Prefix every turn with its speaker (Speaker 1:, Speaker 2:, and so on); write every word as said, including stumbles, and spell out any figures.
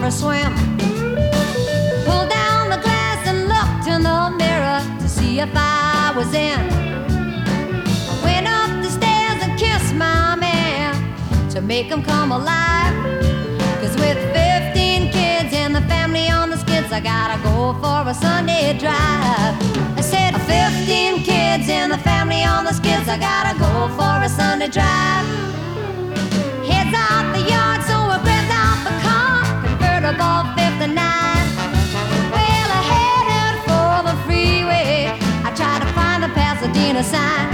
Speaker 1: a swim. Pulled down the glass and looked in the mirror to see if I was in. Went up the stairs and kissed my man to make him come alive. Cause with fifteen kids and the family on the skids, I gotta go for a Sunday drive. I said fifteen kids and the family on the skids, I gotta go for a Sunday drive. Heads out the yard, so I grabbed out the car, convertible fifty-nine. Well, I headed for the freeway, I tried to find the Pasadena sign.